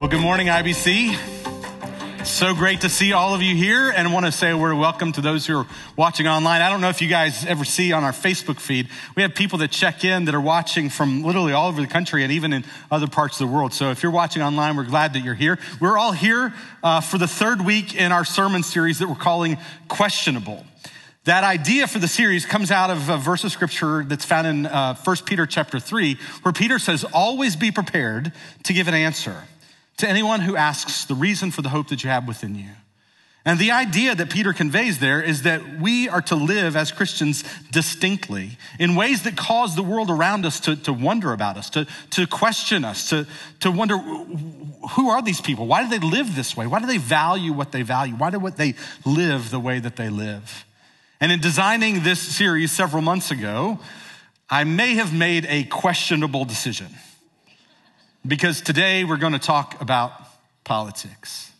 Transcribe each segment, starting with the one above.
Well, good morning, IBC. So great to see all of you here, and I want to say a word of welcome to those who are watching online. I don't know if you guys ever see on our Facebook feed, we have people that check in that are watching from literally all over the country and even in other parts of the world. So if you're watching online, we're glad that you're here. We're all here for the third week in our sermon series that we're calling Questionable. That idea for the series comes out of a verse of scripture that's found in 1 Peter chapter 3, where Peter says, always be prepared to give an answer to anyone who asks the reason for the hope that you have within you. And the idea that Peter conveys there is that we are to live as Christians distinctly in ways that cause the world around us to wonder about us, to question us, to wonder, who are these people? Why do they live this way? Why do they value what they value? Why do they live the way that they live? And in designing this series several months ago, I may have made a questionable decision. Because today we're going to talk about politics.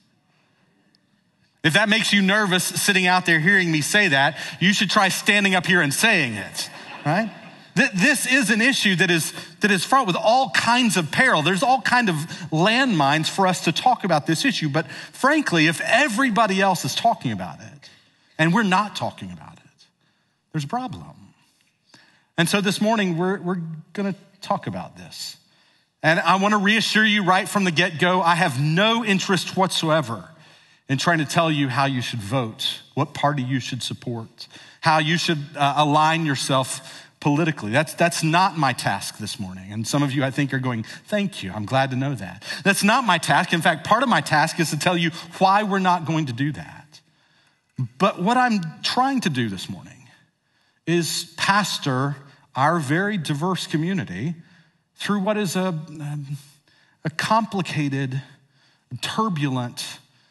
If that makes you nervous sitting out there hearing me say that, you should try standing up here and saying it, right? This is an issue that is fraught with all kinds of peril. There's all kinds of landmines for us to talk about this issue. But frankly, if everybody else is talking about it and we're not talking about it, there's a problem. And so this morning we're going to talk about this. And I want to reassure you right from the get-go, I have no interest whatsoever in trying to tell you how you should vote, what party you should support, how you should align yourself politically. That's not my task this morning. And some of you, I think, are going, thank you. I'm glad to know that. That's not my task. In fact, part of my task is to tell you why we're not going to do that. But what I'm trying to do this morning is pastor our very diverse community through what is a complicated, turbulent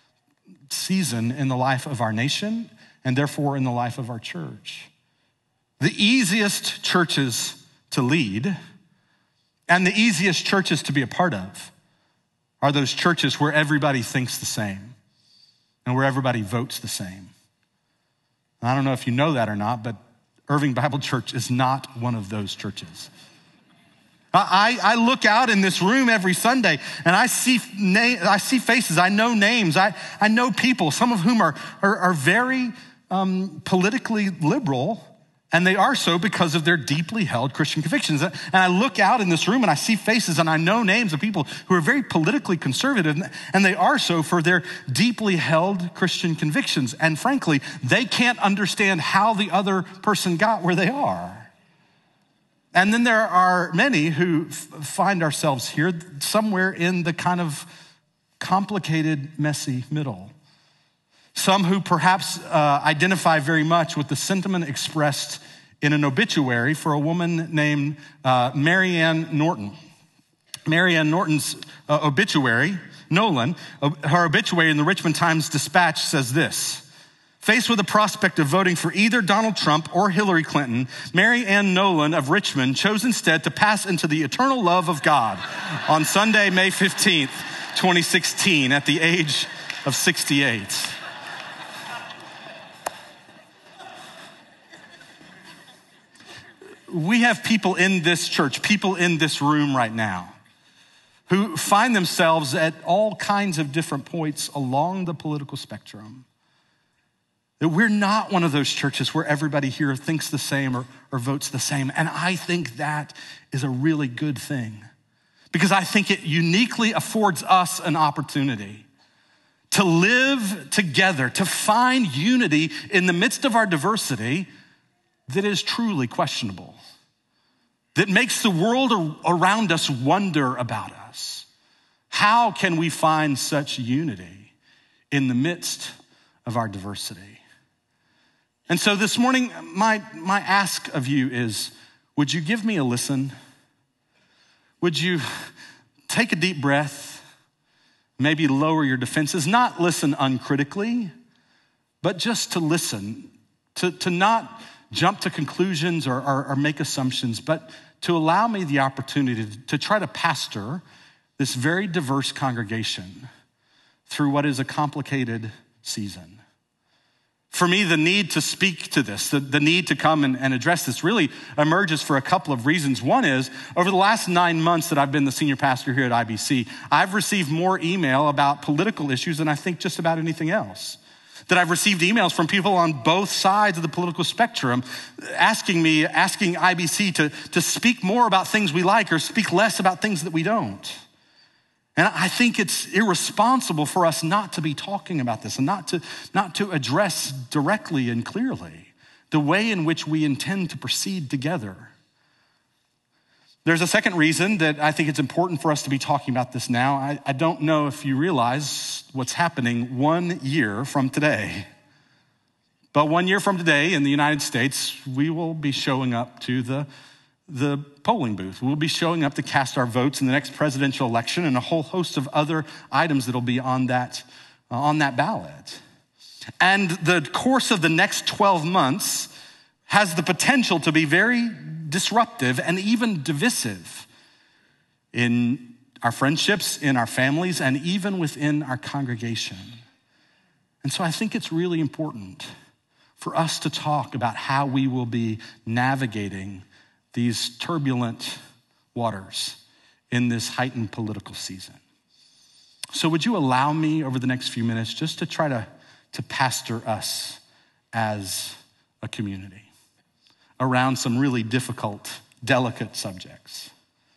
season in the life of our nation and therefore in the life of our church. The easiest churches to lead and the easiest churches to be a part of are those churches where everybody thinks the same and where everybody votes the same. I don't know if you know that or not, but Irving Bible Church is not one of those churches. I look out in this room every Sunday and I see faces, I know names, I know people, some of whom are very politically liberal, and they are so because of their deeply held Christian convictions. And I look out in this room and I see faces and I know names of people who are very politically conservative, and they are so for their deeply held Christian convictions. And frankly, they can't understand how the other person got where they are. And then there are many who find ourselves here somewhere in the kind of complicated, messy middle. Some who perhaps identify very much with the sentiment expressed in an obituary for a woman named Marianne Norton. Marianne Norton's obituary, Nolan, her obituary in the Richmond Times-Dispatch says this: faced with the prospect of voting for either Donald Trump or Hillary Clinton, Mary Ann Nolan of Richmond chose instead to pass into the eternal love of God on Sunday, May 15th, 2016, at the age of 68. We have people in this church, people in this room right now, who find themselves at all kinds of different points along the political spectrum. That we're not one of those churches where everybody here thinks the same or votes the same. And I think that is a really good thing, because I think it uniquely affords us an opportunity to live together, to find unity in the midst of our diversity that is truly questionable, that makes the world around us wonder about us. How can we find such unity in the midst of our diversity? And so this morning, my ask of you is, would you give me a listen? Would you take a deep breath, maybe lower your defenses, not listen uncritically, but just to listen, to not jump to conclusions or make assumptions, but to allow me the opportunity to try to pastor this very diverse congregation through what is a complicated season. For me, the need to speak to this, the need to come and address this really emerges for a couple of reasons. One is, over the last 9 months that I've been the senior pastor here at IBC, I've received more email about political issues than I think just about anything else. That I've received emails from people on both sides of the political spectrum asking IBC to speak more about things we like or speak less about things that we don't. And I think it's irresponsible for us not to be talking about this and not to address directly and clearly the way in which we intend to proceed together. There's a second reason that I think it's important for us to be talking about this now. I don't know if you realize what's happening 1 year from today. But 1 year from today in the United States, we will be showing up to the polling booth. We'll be showing up to cast our votes in the next presidential election and a whole host of other items that'll be on that ballot. And the course of the next 12 months has the potential to be very disruptive and even divisive in our friendships, in our families, and even within our congregation. And so I think it's really important for us to talk about how we will be navigating these turbulent waters in this heightened political season. So would you allow me over the next few minutes just to try to pastor us as a community around some really difficult, delicate subjects?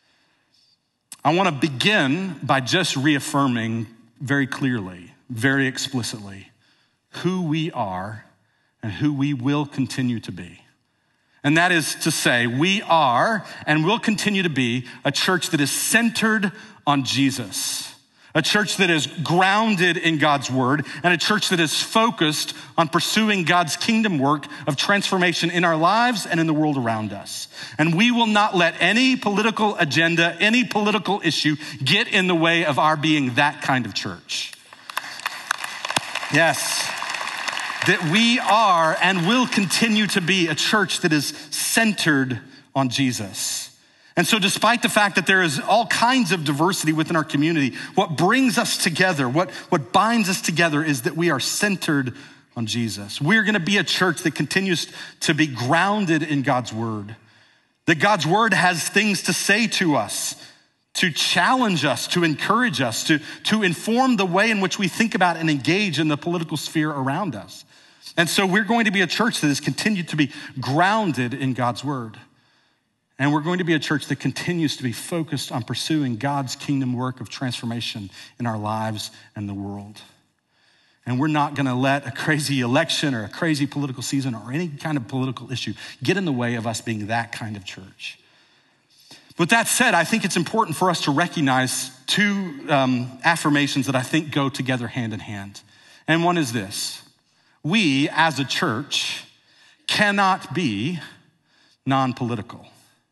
I want to begin by just reaffirming very clearly, very explicitly, who we are and who we will continue to be. And that is to say, we are and will continue to be a church that is centered on Jesus, a church that is grounded in God's word, and a church that is focused on pursuing God's kingdom work of transformation in our lives and in the world around us. And we will not let any political agenda, any political issue get in the way of our being that kind of church. Yes. That we are and will continue to be a church that is centered on Jesus. And so despite the fact that there is all kinds of diversity within our community, what brings us together, what binds us together is that we are centered on Jesus. We're gonna be a church that continues to be grounded in God's word. That God's word has things to say to us, to challenge us, to encourage us, to inform the way in which we think about and engage in the political sphere around us. And so we're going to be a church that has continued to be grounded in God's word. And we're going to be a church that continues to be focused on pursuing God's kingdom work of transformation in our lives and the world. And we're not gonna let a crazy election or a crazy political season or any kind of political issue get in the way of us being that kind of church. With that said, I think it's important for us to recognize two affirmations that I think go together hand in hand. And one is this: we as a church cannot be non-political,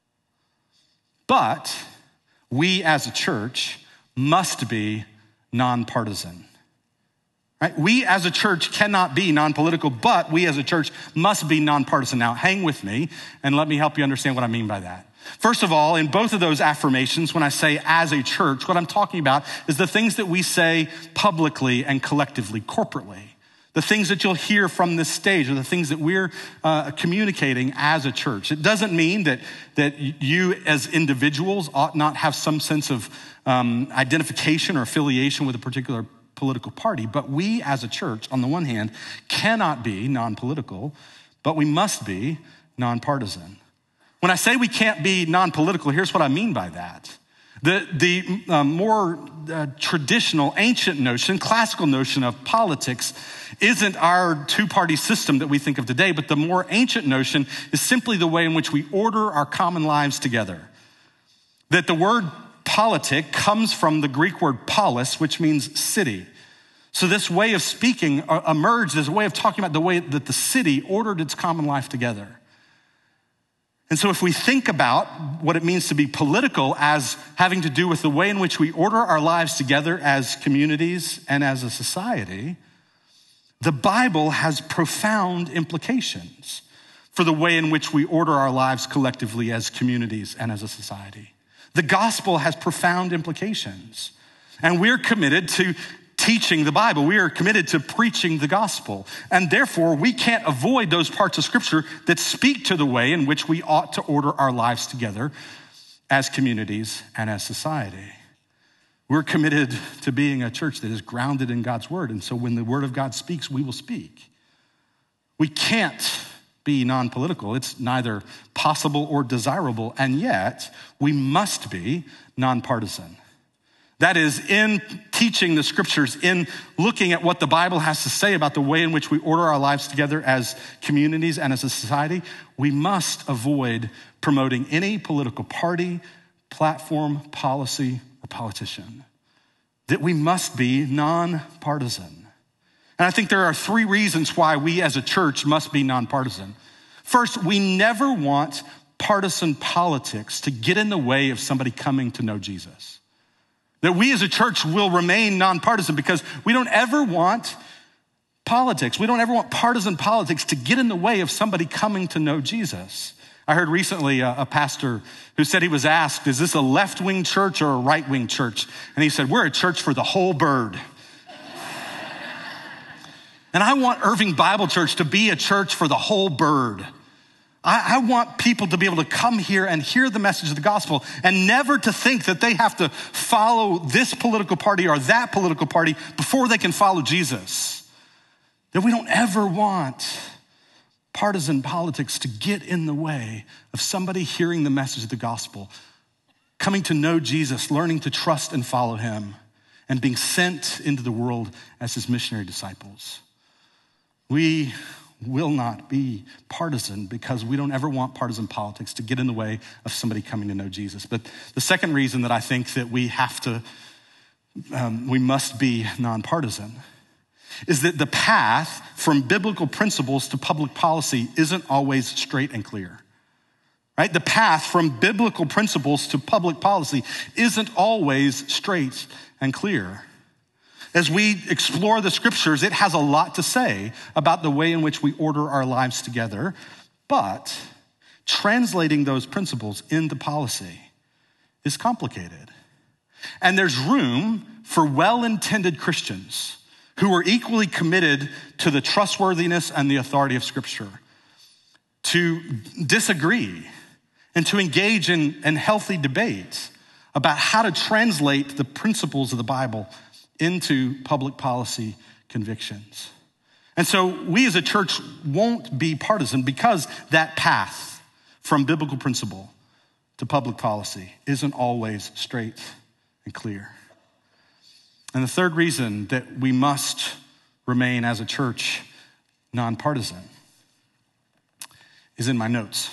but we as a church must be nonpartisan. Right? We as a church cannot be non-political, but we as a church must be nonpartisan. Now, hang with me and let me help you understand what I mean by that. First of all, in both of those affirmations, when I say as a church, what I'm talking about is the things that we say publicly and collectively, corporately. The things that you'll hear from this stage are the things that we're communicating as a church. It doesn't mean that you as individuals ought not have some sense of identification or affiliation with a particular political party, but we as a church, on the one hand, cannot be non-political, but we must be nonpartisan. When I say we can't be non-political, here's what I mean by that. The more traditional, ancient notion, classical notion of politics isn't our two-party system that we think of today, but the more ancient notion is simply the way in which we order our common lives together. That the word politic comes from the Greek word polis, which means city. So this way of speaking emerged as a way of talking about the way that the city ordered its common life together. And so if we think about what it means to be political as having to do with the way in which we order our lives together as communities and as a society, the Bible has profound implications for the way in which we order our lives collectively as communities and as a society. The gospel has profound implications, and we're committed to teaching the Bible. We are committed to preaching the gospel. And therefore, we can't avoid those parts of Scripture that speak to the way in which we ought to order our lives together as communities and as society. We're committed to being a church that is grounded in God's word. And so when the word of God speaks, we will speak. We can't be non-political. It's neither possible or desirable. And yet, we must be non-partisan. That is, in teaching the scriptures, in looking at what the Bible has to say about the way in which we order our lives together as communities and as a society, we must avoid promoting any political party, platform, policy, or politician. That we must be non-partisan. And I think there are 3 reasons why we as a church must be non-partisan. First, we never want partisan politics to get in the way of somebody coming to know Jesus. That we as a church will remain nonpartisan because we don't ever want politics. We don't ever want partisan politics to get in the way of somebody coming to know Jesus. I heard recently a pastor who said he was asked, is this a left-wing church or a right-wing church? And he said, we're a church for the whole bird. And I want Irving Bible Church to be a church for the whole bird. I want people to be able to come here and hear the message of the gospel and never to think that they have to follow this political party or that political party before they can follow Jesus. That we don't ever want partisan politics to get in the way of somebody hearing the message of the gospel, coming to know Jesus, learning to trust and follow him, and being sent into the world as his missionary disciples. We will not be partisan because we don't ever want partisan politics to get in the way of somebody coming to know Jesus. But the second reason that I think that we must be nonpartisan is that the path from biblical principles to public policy isn't always straight and clear, right? The path from biblical principles to public policy isn't always straight and clear. As we explore the scriptures, it has a lot to say about the way in which we order our lives together, but translating those principles into policy is complicated. And there's room for well-intended Christians who are equally committed to the trustworthiness and the authority of Scripture to disagree and to engage in healthy debate about how to translate the principles of the Bible into public policy convictions. And so we as a church won't be partisan because that path from biblical principle to public policy isn't always straight and clear. And the third reason that we must remain as a church nonpartisan is in my notes.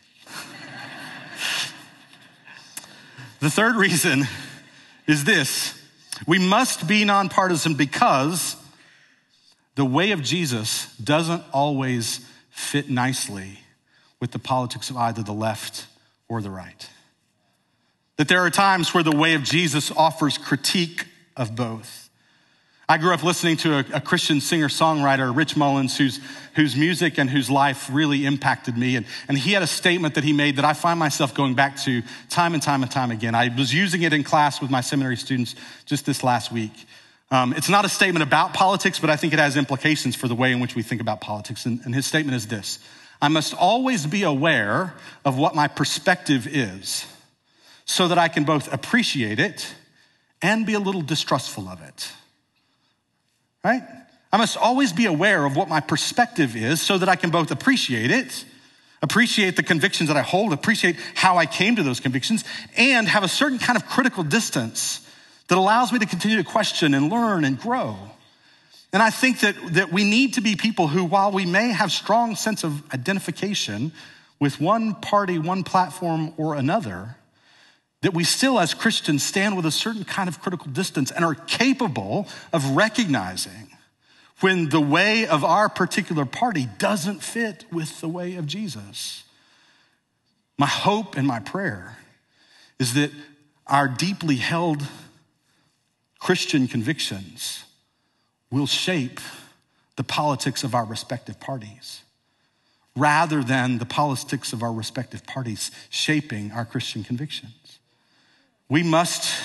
The third reason is this: we must be nonpartisan because the way of Jesus doesn't always fit nicely with the politics of either the left or the right. That there are times where the way of Jesus offers critique of both. I grew up listening to a Christian singer-songwriter, Rich Mullins, whose music and whose life really impacted me. And he had a statement that he made that I find myself going back to time and time and time again. I was using it in class with my seminary students just this last week. It's not a statement about politics, but I think it has implications for the way in which we think about politics. And his statement is this: I must always be aware of what my perspective is so that I can both appreciate it and be a little distrustful of it. Right? I must always be aware of what my perspective is so that I can both appreciate it, appreciate the convictions that I hold, appreciate how I came to those convictions, and have a certain kind of critical distance that allows me to continue to question and learn and grow. And I think that we need to be people who, while we may have strong sense of identification with one party, one platform, or another, that we still as Christians stand with a certain kind of critical distance and are capable of recognizing when the way of our particular party doesn't fit with the way of Jesus. My hope and my prayer is that our deeply held Christian convictions will shape the politics of our respective parties, rather than the politics of our respective parties shaping our Christian convictions. We must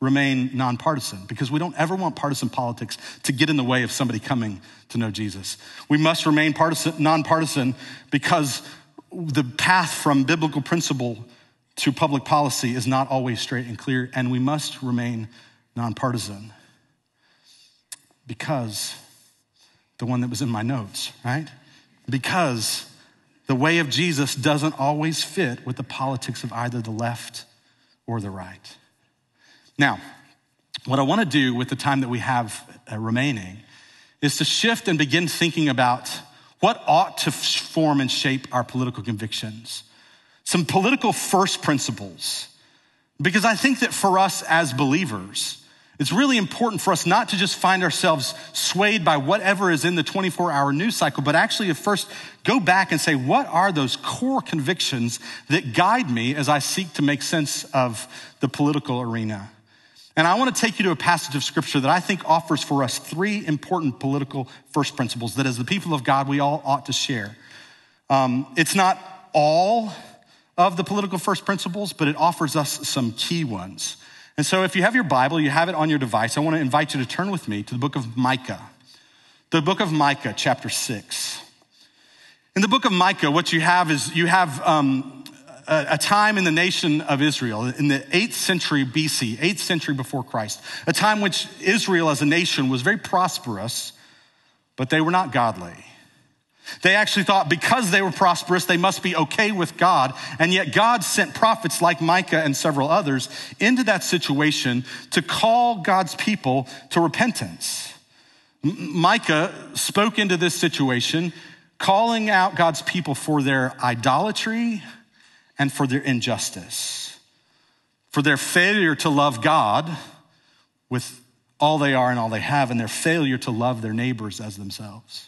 remain nonpartisan, because we don't ever want partisan politics to get in the way of somebody coming to know Jesus. We must remain nonpartisan because the path from biblical principle to public policy is not always straight and clear, and we must remain nonpartisan because the one that was in my notes, right? Because the way of Jesus doesn't always fit with the politics of either the left or the right. Now, what I want to do with the time that we have remaining is to shift and begin thinking about what ought to form and shape our political convictions. Some political first principles. Because I think that for us as believers, it's really important for us not to just find ourselves swayed by whatever is in the 24-hour news cycle, but actually to first go back and say, what are those core convictions that guide me as I seek to make sense of the political arena? And I want to take you to a passage of scripture that I think offers for us three important political first principles that as the people of God, we all ought to share. It's not all of the political first principles, but it offers us some key ones. And so if you have your Bible, you have it on your device, I want to invite you to turn with me to the book of Micah. The book of Micah, chapter 6. In the book of Micah, what you have is a time in the nation of Israel, in the 8th century BC, 8th century before Christ, a time which Israel as a nation was very prosperous, but they were not godly. They actually thought because they were prosperous, they must be okay with God. And yet God sent prophets like Micah and several others into that situation to call God's people to repentance. Micah spoke into this situation, calling out God's people for their idolatry and for their injustice, for their failure to love God with all they are and all they have, and their failure to love their neighbors as themselves.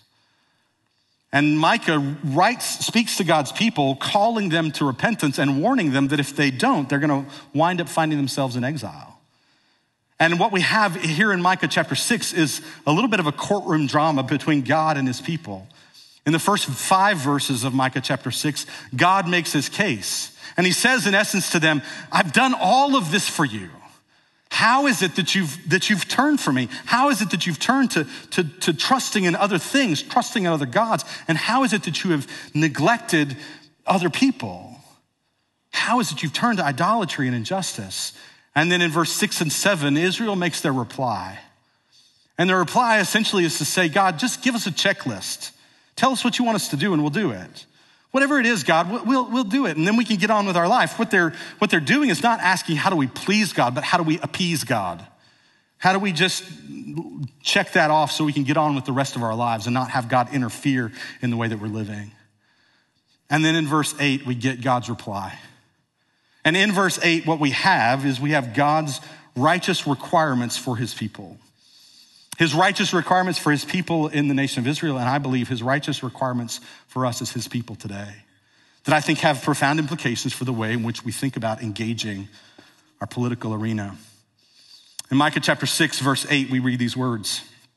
And Micah speaks to God's people, calling them to repentance and warning them that if they don't, they're going to wind up finding themselves in exile. And what we have here in Micah chapter 6 is a little bit of a courtroom drama between God and his people. In the first 5 verses of Micah chapter 6, God makes his case. And he says in essence to them, I've done all of this for you. How is it that you've turned from me? How is it that you've turned to trusting in other things, trusting in other gods? And how is it that you have neglected other people? How is it you've turned to idolatry and injustice? And then in verse 6 and 7, Israel makes their reply. And their reply essentially is to say, God, just give us a checklist. Tell us what you want us to do and we'll do it. Whatever it is, God, we'll do it. And then we can get on with our life. What they're doing is not asking how do we please God, but how do we appease God? How do we just check that off so we can get on with the rest of our lives and not have God interfere in the way that we're living? And then in verse 8, we get God's reply. And in verse 8, what we have is God's righteous requirements for his people. His righteous requirements for his people in the nation of Israel, and I believe his righteous requirements for us as his people today, that I think have profound implications for the way in which we think about engaging our political arena. In Micah chapter 6, verse 8, we read these words.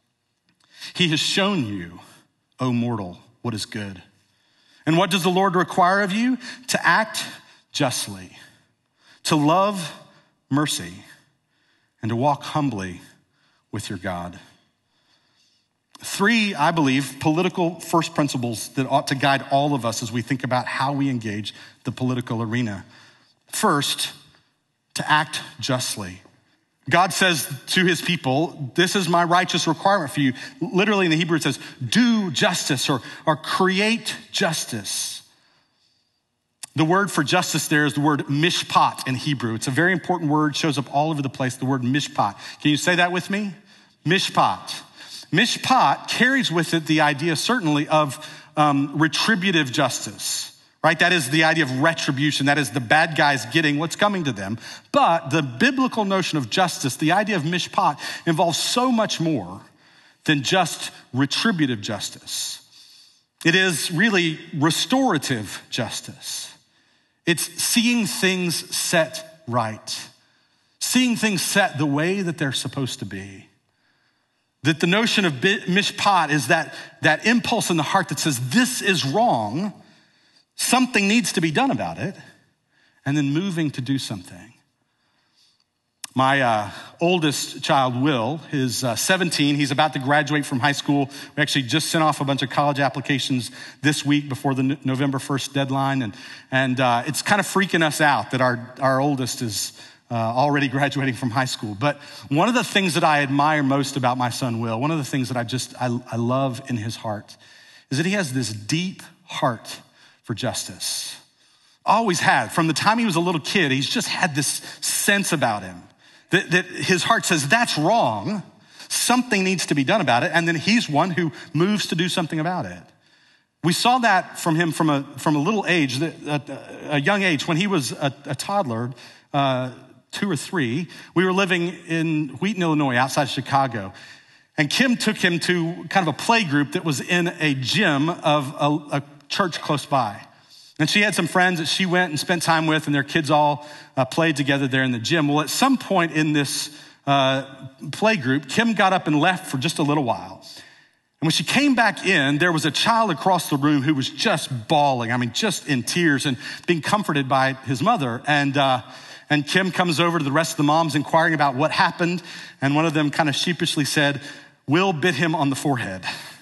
He has shown you, O mortal, what is good. And what does the Lord require of you? To act justly, to love mercy, and to walk humbly with your God. 3, I believe, political first principles that ought to guide all of us as we think about how we engage the political arena. First, to act justly. God says to his people, this is my righteous requirement for you. Literally in the Hebrew it says, do justice or create justice. The word for justice there is the word mishpat in Hebrew. It's a very important word, shows up all over the place, the word mishpat. Can you say that with me? Mishpat. Mishpat carries with it the idea certainly of retributive justice, right? That is the idea of retribution. That is the bad guys getting what's coming to them. But the biblical notion of justice, the idea of mishpat, involves so much more than just retributive justice. It is really restorative justice. It's seeing things set right, seeing things set the way that they're supposed to be. That the notion of mishpat is that impulse in the heart that says, this is wrong, something needs to be done about it, and then moving to do something. My oldest child, Will, is 17. He's about to graduate from high school. We actually just sent off a bunch of college applications this week before the November 1st deadline. And it's kind of freaking us out that our oldest is already graduating from high school. But one of the things that I admire most about my son, Will, one of the things that I love in his heart is that he has this deep heart for justice. Always had. From the time he was a little kid, he's just had this sense about him. That his heart says, that's wrong. Something needs to be done about it. And then he's one who moves to do something about it. We saw that from him from a little age, a young age. When he was a toddler, 2 or 3, we were living in Wheaton, Illinois, outside Chicago. And Kim took him to kind of a play group that was in a gym of a church close by. And she had some friends that she went and spent time with, and their kids all played together there in the gym. Well, at some point in this play group, Kim got up and left for just a little while. And when she came back in, there was a child across the room who was just bawling. I mean, just in tears and being comforted by his mother. And Kim comes over to the rest of the moms inquiring about what happened. And one of them kind of sheepishly said, Will bit him on the forehead.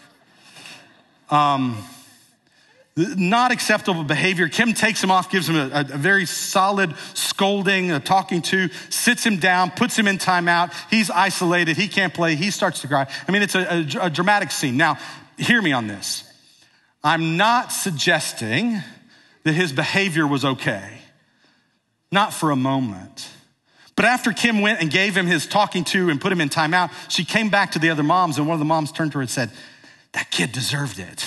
Not acceptable behavior. Kim takes him off, gives him a very solid scolding, a talking to, sits him down, puts him in timeout. He's isolated. He can't play. He starts to cry. I mean, it's a dramatic scene. Now, hear me on this. I'm not suggesting that his behavior was okay. Not for a moment. But after Kim went and gave him his talking to and put him in timeout, she came back to the other moms, and one of the moms turned to her and said, that kid deserved it.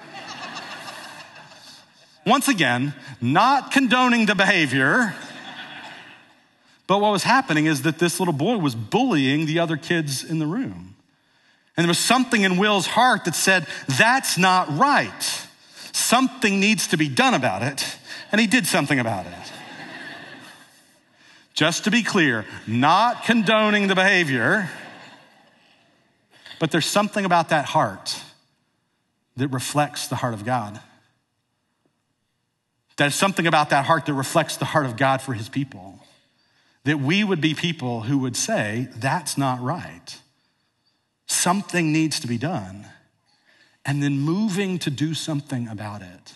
Once again, not condoning the behavior, but what was happening is that this little boy was bullying the other kids in the room. And there was something in Will's heart that said, that's not right. Something needs to be done about it. And he did something about it. Just to be clear, not condoning the behavior, but there's something about that heart that reflects the heart of God. There's something about that heart that reflects the heart of God for his people. That we would be people who would say, that's not right. Something needs to be done. And then moving to do something about it.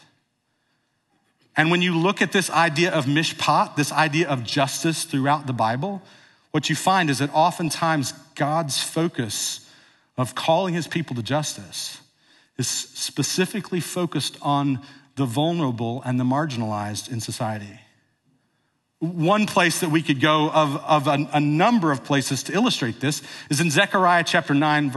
And when you look at this idea of mishpat, this idea of justice throughout the Bible, what you find is that oftentimes God's focus of calling his people to justice is specifically focused on the vulnerable and the marginalized in society. One place that we could go of a number of places to illustrate this is in Zechariah chapter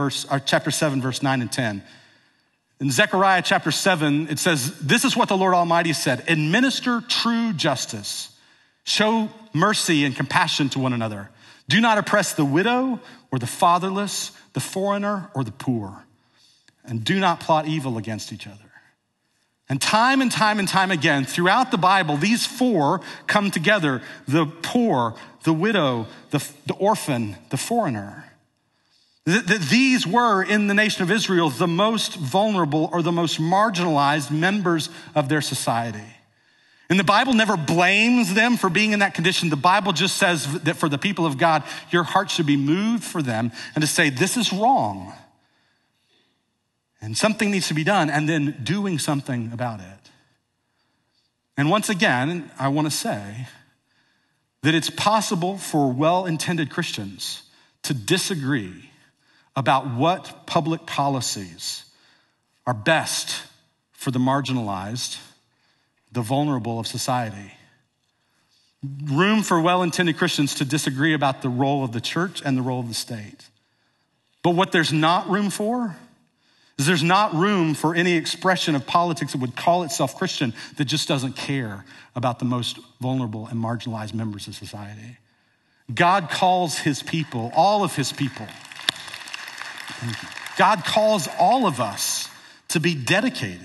7, verse 9 and 10. In Zechariah chapter 7, it says, this is what the Lord Almighty said, administer true justice, show mercy and compassion to one another. Do not oppress the widow or the fatherless, the foreigner or the poor, and do not plot evil against each other. And time again, throughout the Bible, these 4 come together: the poor, the widow, the orphan, the foreigner. That these were, in the nation of Israel, the most vulnerable or the most marginalized members of their society. And the Bible never blames them for being in that condition. The Bible just says that for the people of God, your heart should be moved for them and to say, this is wrong. And something needs to be done, and then doing something about it. And once again, I want to say that it's possible for well-intended Christians to disagree about what public policies are best for the marginalized, the vulnerable of society. Room for well-intended Christians to disagree about the role of the church and the role of the state. But what there's not room for is there's not room for any expression of politics that would call itself Christian that just doesn't care about the most vulnerable and marginalized members of society. God calls his people, all of his people. God calls all of us to be dedicated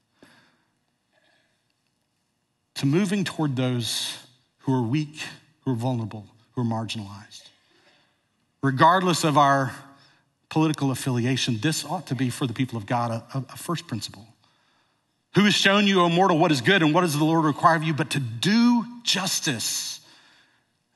to moving toward those who are weak, who are vulnerable, who are marginalized. Regardless of our political affiliation, this ought to be for the people of God a first principle. Who has shown you, O mortal, what is good and what does the Lord require of you but to do justice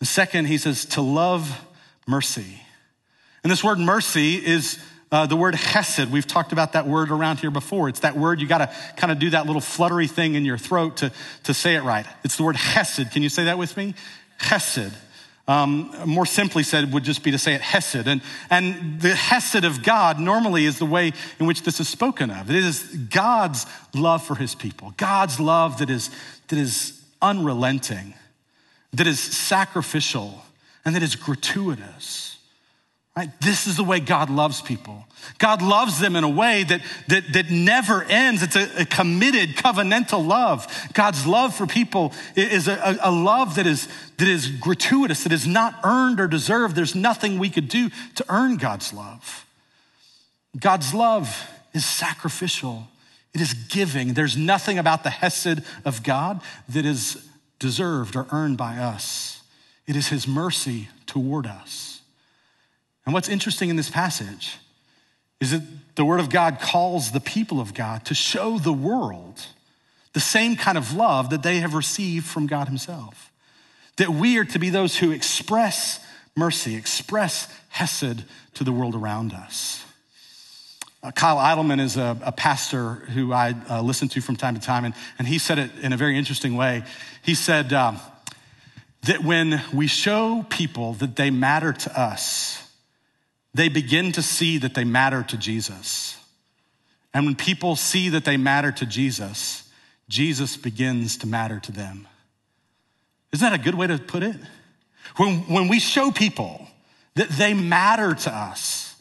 The second, he says, to love mercy. And this word mercy is the word chesed. We've talked about that word around here before. It's that word, you got to kind of do that little fluttery thing in your throat to say it right. It's the word chesed. Can you say that with me? Chesed. More simply said would just be to say it hesed. And the hesed of God normally is the way in which this is spoken of. It is God's love for his people. God's love that is unrelenting, that is sacrificial, and that is gratuitous. Right? This is the way God loves people. God loves them in a way that never ends. It's a committed, covenantal love. God's love for people is a love that is gratuitous, that is not earned or deserved. There's nothing we could do to earn God's love. God's love is sacrificial. It is giving. There's nothing about the hesed of God that is deserved or earned by us. It is his mercy toward us. And what's interesting in this passage is that the word of God calls the people of God to show the world the same kind of love that they have received from God himself. That we are to be those who express mercy, express hesed to the world around us. Kyle Idleman is a pastor who I listen to from time to time, and he said it in a very interesting way. He said that when we show people that they matter to us, they begin to see that they matter to Jesus. And when people see that they matter to Jesus, Jesus begins to matter to them. Isn't that a good way to put it? When we show people that they matter to us,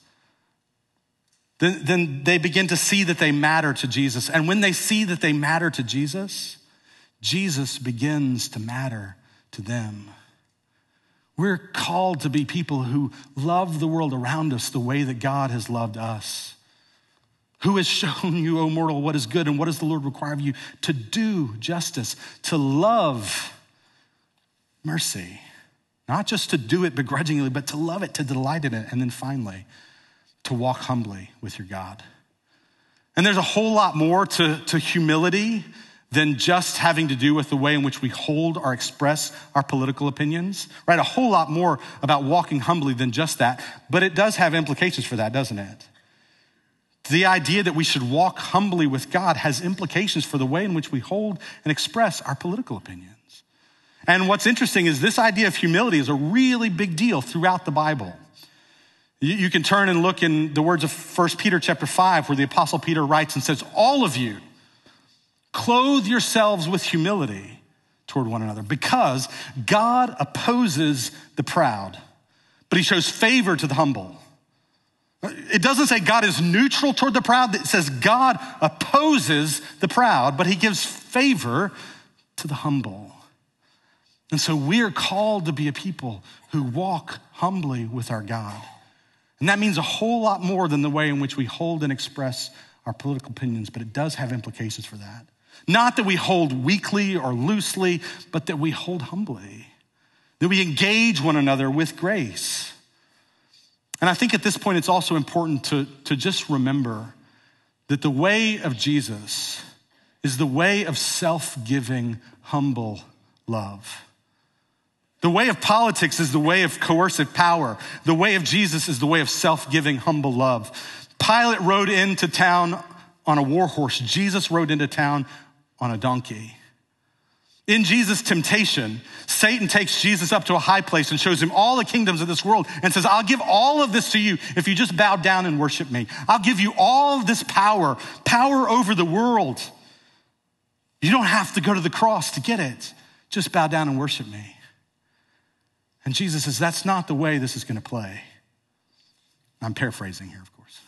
then they begin to see that they matter to Jesus. And when they see that they matter to Jesus, Jesus begins to matter to them. We're called to be people who love the world around us the way that God has loved us. Who has shown you, O mortal, what is good, and what does the Lord require of you? To do justice, to love mercy. Not just to do it begrudgingly, but to love it, to delight in it, and then finally, to walk humbly with your God. And there's a whole lot more to humility than just having to do with the way in which we hold or express our political opinions, right? A whole lot more about walking humbly than just that, but it does have implications for that, doesn't it? The idea that we should walk humbly with God has implications for the way in which we hold and express our political opinions. And what's interesting is this idea of humility is a really big deal throughout the Bible. You can turn and look in the words of 1 Peter chapter 5, where the Apostle Peter writes and says, all of you, clothe yourselves with humility toward one another, because God opposes the proud, but he shows favor to the humble. It doesn't say God is neutral toward the proud. It says God opposes the proud, but he gives favor to the humble. And so we are called to be a people who walk humbly with our God. And that means a whole lot more than the way in which we hold and express our political opinions, but it does have implications for that. Not that we hold weakly or loosely, but that we hold humbly, that we engage one another with grace. And I think at this point, it's also important to just remember that the way of Jesus is the way of self-giving, humble love. The way of politics is the way of coercive power. The way of Jesus is the way of self-giving, humble love. Pilate rode into town on a war horse. Jesus rode into town on a donkey. In Jesus' temptation, Satan takes Jesus up to a high place and shows him all the kingdoms of this world and says, I'll give all of this to you if you just bow down and worship me. I'll give you all of this power over the world. You don't have to go to the cross to get it. Just bow down and worship me. And Jesus says, that's not the way this is going to play. I'm paraphrasing here, of course.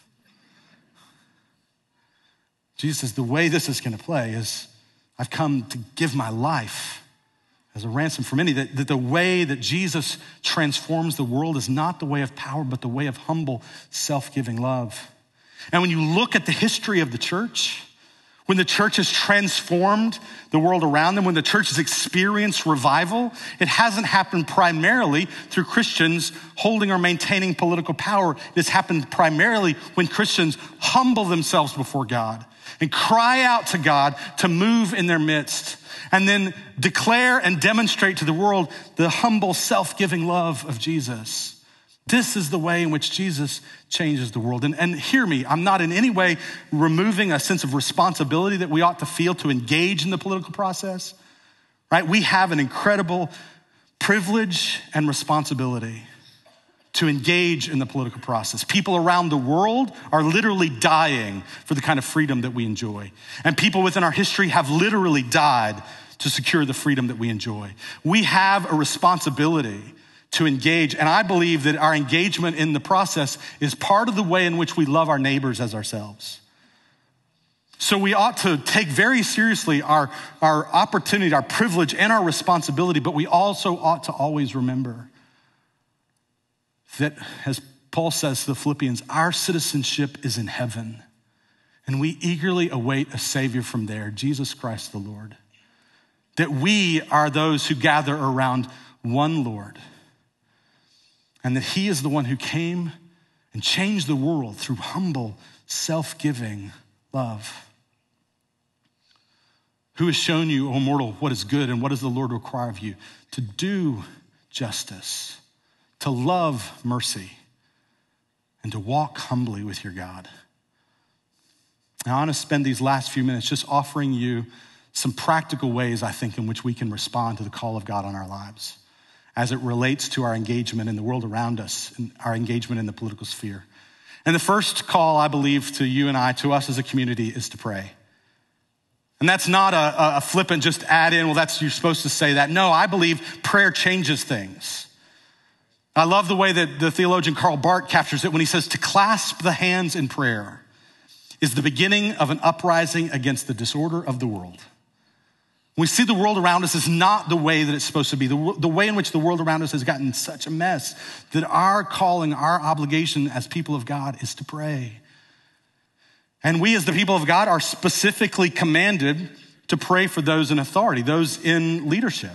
Jesus says, the way this is going to play is I've come to give my life as a ransom for many. That the way that Jesus transforms the world is not the way of power, but the way of humble, self-giving love. And when you look at the history of the church, when the church has transformed the world around them, when the church has experienced revival, it hasn't happened primarily through Christians holding or maintaining political power. It has happened primarily when Christians humble themselves before God. and cry out to God to move in their midst, and then declare and demonstrate to the world the humble, self-giving love of Jesus. This is the way in which Jesus changes the world. And hear me, I'm not in any way removing a sense of responsibility that we ought to feel to engage in the political process, right? We have an incredible privilege and responsibility to engage in the political process. People around the world are literally dying for the kind of freedom that we enjoy. And people within our history have literally died to secure the freedom that we enjoy. We have a responsibility to engage, and I believe that our engagement in the process is part of the way in which we love our neighbors as ourselves. So we ought to take very seriously our opportunity, our privilege, and our responsibility, but we also ought to always remember that, as Paul says to the Philippians, our citizenship is in heaven, and we eagerly await a Savior from there, Jesus Christ the Lord. That we are those who gather around one Lord, and that he is the one who came and changed the world through humble, self-giving love. Who has shown you, O mortal, what is good, and what does the Lord require of you? To do justice, to love mercy, and to walk humbly with your God. Now, I want to spend these last few minutes just offering you some practical ways, I think, in which we can respond to the call of God on our lives as it relates to our engagement in the world around us and our engagement in the political sphere. And the first call, I believe, to you and I, to us as a community, is to pray. And that's not a flippant just add in, well, you're supposed to say that. No, I believe prayer changes things. I love the way that the theologian Karl Barth captures it when he says, to clasp the hands in prayer is the beginning of an uprising against the disorder of the world. We see the world around us is not the way that it's supposed to be. The way in which the world around us has gotten such a mess that our calling, our obligation as people of God is to pray. And we as the people of God are specifically commanded to pray for those in authority, those in leadership.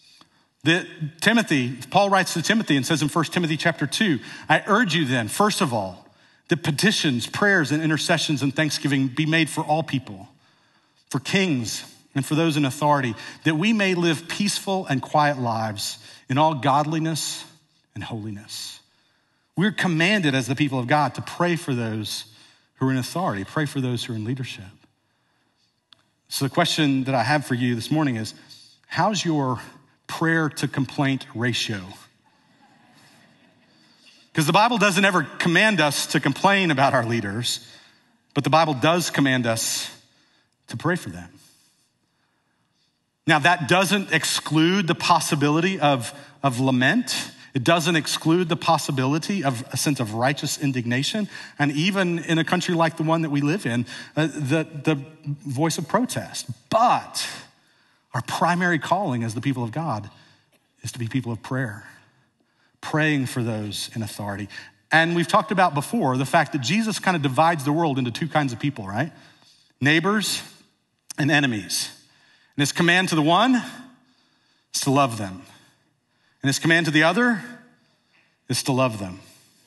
Paul writes to Timothy and says in 1 Timothy chapter 2, I urge you then, first of all, that petitions, prayers, and intercessions and thanksgiving be made for all people, for kings, and for those in authority, that we may live peaceful and quiet lives in all godliness and holiness. We're commanded as the people of God to pray for those who are in authority, pray for those who are in leadership. So the question that I have for you this morning is, how's your prayer to complaint ratio? Because the Bible doesn't ever command us to complain about our leaders, but the Bible does command us to pray for them. Now, that doesn't exclude the possibility of lament. It doesn't exclude the possibility of a sense of righteous indignation. And even in a country like the one that we live in, the voice of protest. But our primary calling as the people of God is to be people of prayer, praying for those in authority. And we've talked about before the fact that Jesus kind of divides the world into two kinds of people, right? Neighbors and enemies. And his command to the one is to love them. And his command to the other is to love them.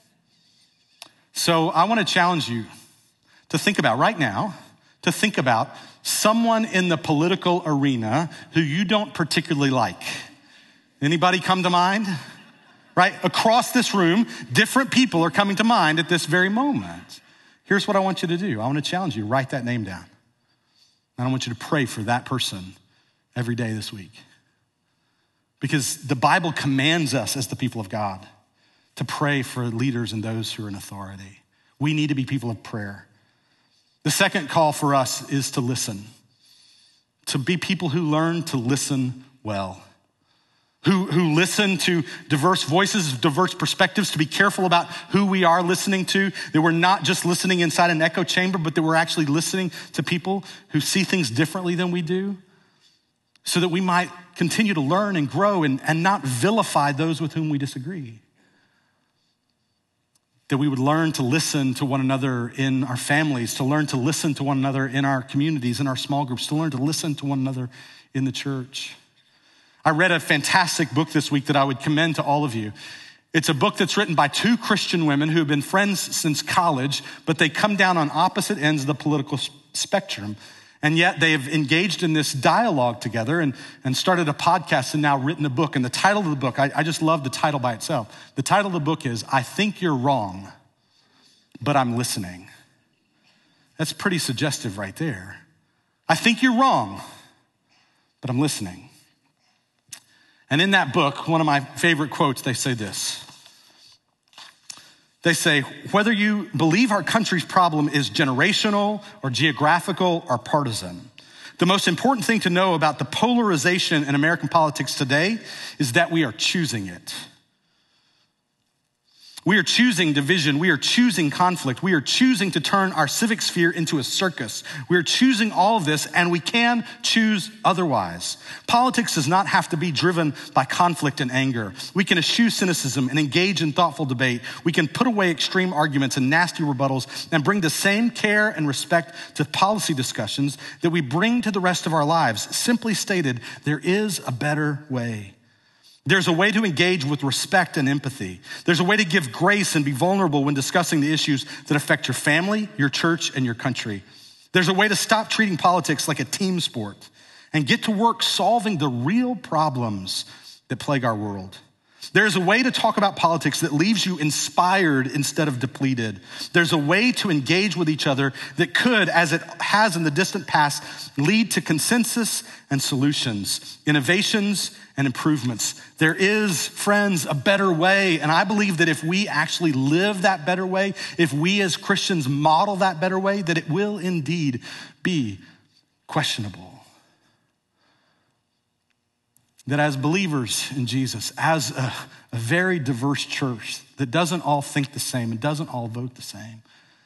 So I want to challenge you to think about right now, to think about someone in the political arena who you don't particularly like. Anybody come to mind? Right? Across this room, different people are coming to mind at this very moment. Here's what I want you to do. I want to challenge you, write that name down. And I want you to pray for that person every day this week. Because the Bible commands us as the people of God to pray for leaders and those who are in authority. We need to be people of prayer. The second call for us is to listen. To be people who learn to listen well. Who listen to diverse voices, diverse perspectives, to be careful about who we are listening to, that we're not just listening inside an echo chamber, but that we're actually listening to people who see things differently than we do, so that we might continue to learn and grow and not vilify those with whom we disagree. That we would learn to listen to one another in our families, to learn to listen to one another in our communities, in our small groups, to learn to listen to one another in the church. I read a fantastic book this week that I would commend to all of you. It's a book that's written by two Christian women who have been friends since college, but they come down on opposite ends of the political spectrum. And yet they have engaged in this dialogue together and started a podcast and now written a book. And the title of the book, I just love the title by itself. The title of the book is, I Think You're Wrong, But I'm Listening. That's pretty suggestive right there. I think you're wrong, but I'm listening. And in that book, one of my favorite quotes, they say this. They say, whether you believe our country's problem is generational or geographical or partisan, the most important thing to know about the polarization in American politics today is that we are choosing it. We are choosing division. We are choosing conflict. We are choosing to turn our civic sphere into a circus. We are choosing all of this, and we can choose otherwise. Politics does not have to be driven by conflict and anger. We can eschew cynicism and engage in thoughtful debate. We can put away extreme arguments and nasty rebuttals and bring the same care and respect to policy discussions that we bring to the rest of our lives. Simply stated, there is a better way. There's a way to engage with respect and empathy. There's a way to give grace and be vulnerable when discussing the issues that affect your family, your church, and your country. There's a way to stop treating politics like a team sport and get to work solving the real problems that plague our world. There's a way to talk about politics that leaves you inspired instead of depleted. There's a way to engage with each other that could, as it has in the distant past, lead to consensus and solutions, innovations and improvements. There is, friends, a better way. And I believe that if we actually live that better way, if we as Christians model that better way, that it will indeed be questionable. That as believers in Jesus, as a very diverse church that doesn't all think the same and doesn't all vote the same,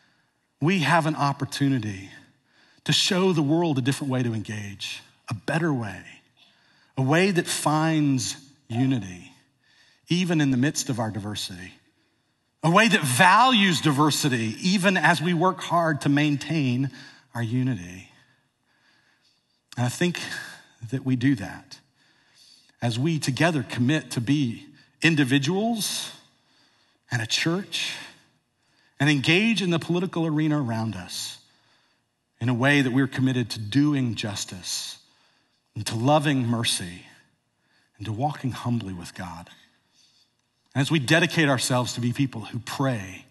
we have an opportunity to show the world a different way to engage, a better way, a way that finds unity, even in the midst of our diversity, a way that values diversity, even as we work hard to maintain our unity. And I think that we do that as we together commit to be individuals and a church and engage in the political arena around us in a way that we're committed to doing justice and to loving mercy and to walking humbly with God. And as we dedicate ourselves to be people who pray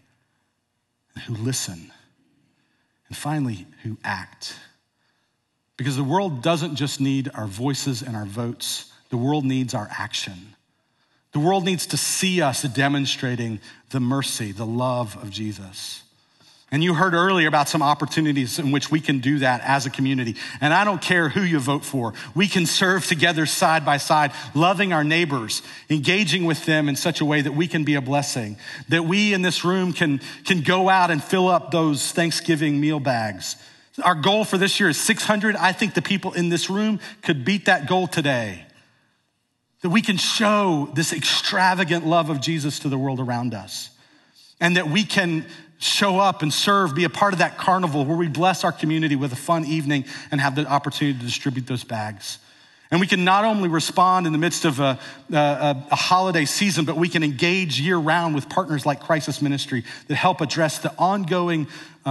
and who listen and finally who act. Because the world doesn't just need our voices and our votes. The world needs our action. The world needs to see us demonstrating the mercy, the love of Jesus. And you heard earlier about some opportunities in which we can do that as a community. And I don't care who you vote for. We can serve together side by side, loving our neighbors, engaging with them in such a way that we can be a blessing, that we in this room can go out and fill up those Thanksgiving meal bags. Our goal for this year is 600. I think the people in this room could beat that goal today. That we can show this extravagant love of Jesus to the world around us. And that we can show up and serve, be a part of that carnival where we bless our community with a fun evening and have the opportunity to distribute those bags. And we can not only respond in the midst of a holiday season, but we can engage year round with partners like Crisis Ministry that help address the ongoing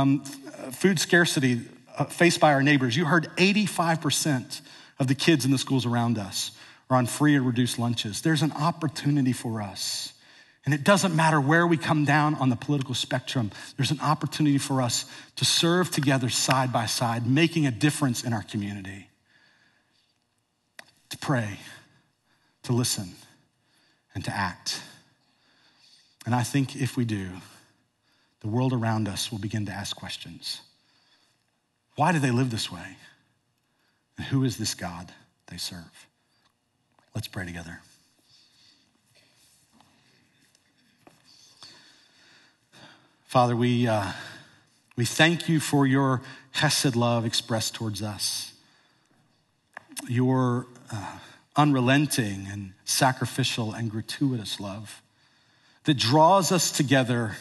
food scarcity faced by our neighbors. You heard 85% of the kids in the schools around us are on free or reduced lunches. There's an opportunity for us. And it doesn't matter where we come down on the political spectrum. There's an opportunity for us to serve together side by side, making a difference in our community. To pray, to listen, and to act. And I think if we do, the world around us will begin to ask questions. Why do they live this way? And who is this God they serve? Let's pray together. Father, we thank you for your chesed love expressed towards us, your unrelenting and sacrificial and gratuitous love that draws us together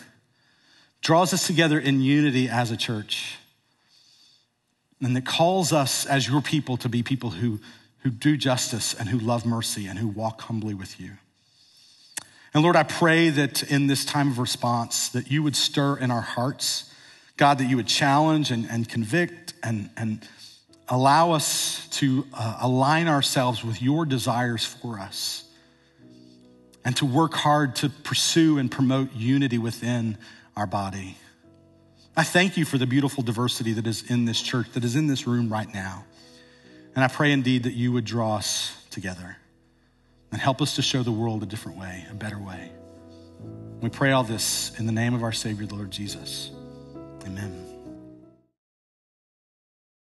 in unity as a church, and that calls us as your people to be people who do justice and who love mercy and who walk humbly with you. And Lord, I pray that in this time of response that you would stir in our hearts God, that you would challenge and convict and allow us to align ourselves with your desires for us and to work hard to pursue and promote unity within our body. I thank you for the beautiful diversity that is in this church, that is in this room right now. And I pray indeed that you would draw us together and help us to show the world a different way, a better way. We pray all this in the name of our Savior, the Lord Jesus. Amen.